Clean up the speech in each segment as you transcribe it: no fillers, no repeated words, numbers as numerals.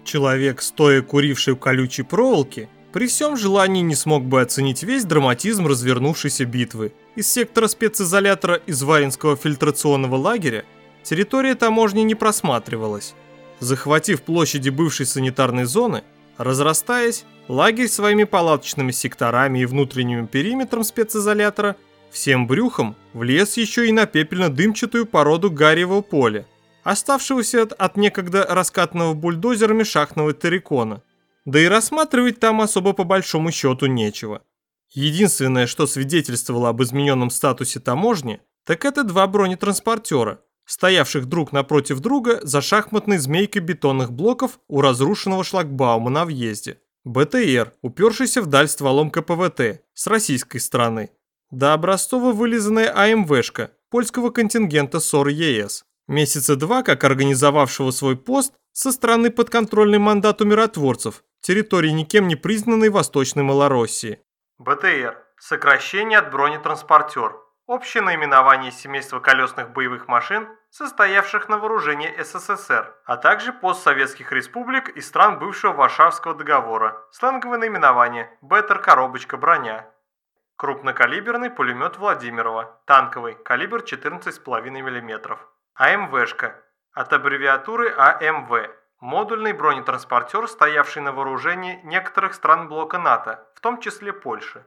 Человек, стоя куривший у колючей проволоки, при всем желании не смог бы оценить весь драматизм развернувшейся битвы. Из сектора специзолятора из Варинского фильтрационного лагеря территория таможни не просматривалась. Захватив площади бывшей санитарной зоны, разрастаясь, лагерь своими палаточными секторами и внутренним периметром специзолятора всем брюхом влез еще и на пепельно-дымчатую породу гарьевого поля, оставшегося от некогда раскатанного бульдозерами шахтного террикона. Да и рассматривать там особо по большому счету нечего. Единственное, что свидетельствовало об измененном статусе таможни, так это два бронетранспортера, стоявших друг напротив друга за шахматной змейкой бетонных блоков у разрушенного шлагбаума на въезде. БТР, упершийся вдаль стволом КПВТ с российской стороны. Да образцово вылизанная АМВшка польского контингента СОР ЕС. Месяца два как организовавшего свой пост со стороны подконтрольный мандату миротворцев территории никем не признанной Восточной Малороссии. БТР. Сокращение от бронетранспортер. Общее наименование семейства колесных боевых машин, состоявших на вооружении СССР, а также постсоветских республик и стран бывшего Варшавского договора. Сленговое наименование «Беттер коробочка броня». Крупнокалиберный пулемет Владимирова, танковый, калибр 14,5 мм. АМВшка, от аббревиатуры АМВ. Модульный бронетранспортер, стоявший на вооружении некоторых стран блока НАТО, в том числе Польши.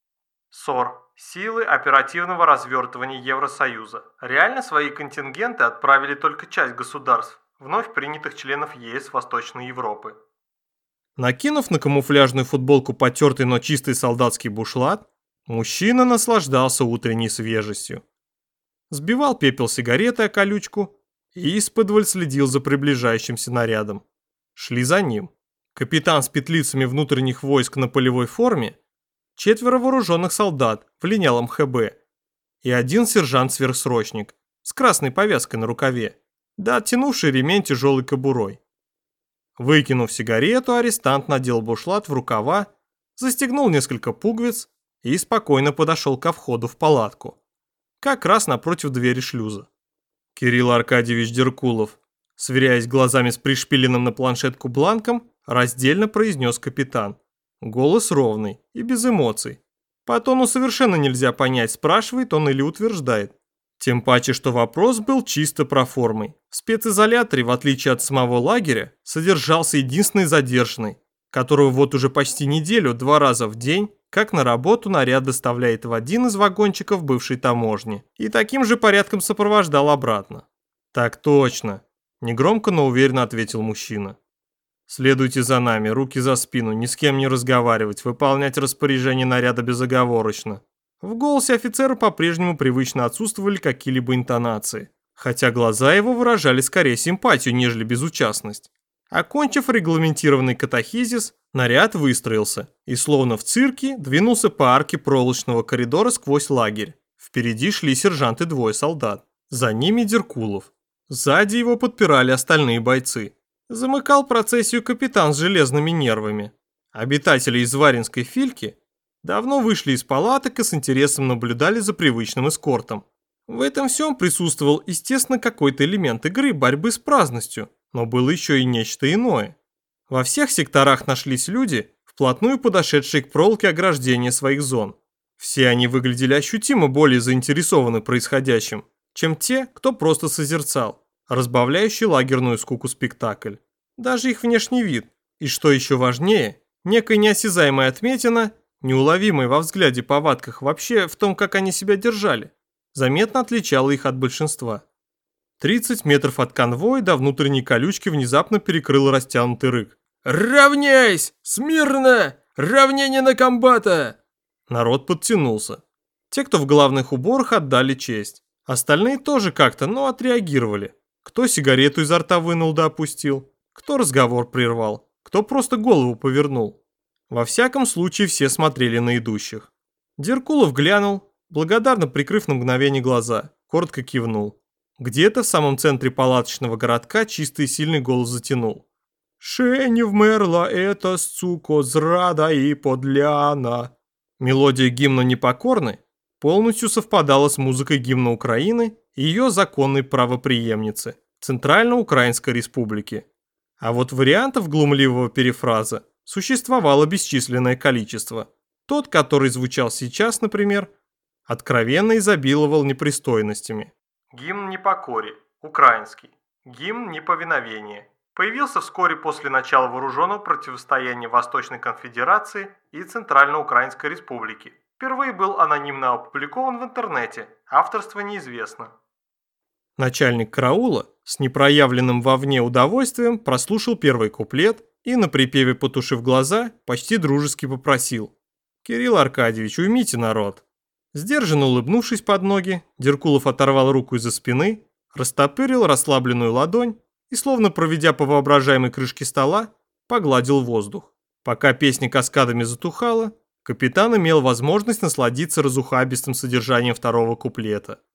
СОР. Силы оперативного развертывания Евросоюза. Реально свои контингенты отправили только часть государств, вновь принятых членов ЕС Восточной Европы. Накинув на камуфляжную футболку потертый, но чистый солдатский бушлат, мужчина наслаждался утренней свежестью. Сбивал пепел сигареты о колючку и исподволь следил за приближающимся нарядом. Шли за ним. Капитан с петлицами внутренних войск на полевой форме, 4 вооруженных солдат в линялом ХБ и 1 сержант-сверхсрочник с красной повязкой на рукаве, да оттянувший ремень тяжелой кобурой. Выкинув сигарету, арестант надел бушлат в рукава, застегнул несколько пуговиц и спокойно подошел ко входу в палатку, как раз напротив двери шлюза. Кирилл Аркадьевич Деркулов, сверяясь глазами с пришпиленным на планшетку бланком, раздельно произнес капитан. Голос ровный и без эмоций. По тону совершенно нельзя понять, спрашивает он или утверждает. Тем паче, что вопрос был чисто проформой. В специзоляторе, в отличие от самого лагеря, содержался единственный задержанный, которого вот уже почти неделю 2 раза в день, как на работу наряд доставляет в один из вагончиков бывшей таможни и таким же порядком сопровождал обратно. «Так точно», – негромко, но уверенно ответил мужчина. «Следуйте за нами, руки за спину, ни с кем не разговаривать, выполнять распоряжение наряда безоговорочно». В голосе офицера по-прежнему привычно отсутствовали какие-либо интонации, хотя глаза его выражали скорее симпатию, нежели безучастность. Окончив регламентированный катахизис, наряд выстроился и, словно в цирке, двинулся по арке проволочного коридора сквозь лагерь. Впереди шли сержант и 2 солдат. За ними Деркулов. Сзади его подпирали остальные бойцы. Замыкал процессию капитан с железными нервами. Обитатели из Варинской Фильки давно вышли из палаток и с интересом наблюдали за привычным эскортом. В этом всем присутствовал, естественно, какой-то элемент игры, борьбы с праздностью, но было еще и нечто иное. Во всех секторах нашлись люди, вплотную подошедшие к проволоке ограждения своих зон. Все они выглядели ощутимо более заинтересованы происходящим, чем те, кто просто созерцал разбавляющий лагерную скуку спектакль. Даже их внешний вид, и что еще важнее, некая неосязаемая отметина, неуловимая во взгляде, повадках, вообще в том, как они себя держали, заметно отличала их от большинства. 30 метров от конвоя до внутренней колючки внезапно перекрыл растянутый рык. «Равняйсь! Смирно! Равнение на комбата!» Народ подтянулся. Те, кто в головных уборах, отдали честь. Остальные тоже как-то, но отреагировали. Кто сигарету изо рта вынул да опустил, кто разговор прервал, кто просто голову повернул. Во всяком случае все смотрели на идущих. Деркулов глянул, благодарно прикрыв на мгновение глаза, коротко кивнул. Где-то в самом центре палаточного городка чистый и сильный голос затянул. «Ше не вмерла эта суко зрада и подляна». Мелодия гимна «Непокорны» полностью совпадала с музыкой гимна Украины и ее законной правопреемницы – Центрально-Украинской Республики. А вот вариантов глумливого перефраза существовало бесчисленное количество. Тот, который звучал сейчас, например, откровенно изобиловал непристойностями. Гимн непокоре, украинский. Гимн неповиновения. Появился вскоре после начала вооруженного противостояния Восточной Конфедерации и Центральноукраинской Республики. Впервые был анонимно опубликован в интернете, авторство неизвестно. Начальник караула с непроявленным вовне удовольствием прослушал первый куплет и, на припеве потушив глаза, почти дружески попросил: «Кирилл Аркадьевич, уймите народ». Сдержанно улыбнувшись под ноги, Деркулов оторвал руку из-за спины, растопырил расслабленную ладонь и, словно проведя по воображаемой крышке стола, погладил воздух. Пока песня каскадами затухала, капитан имел возможность насладиться разухабистым содержанием второго куплета.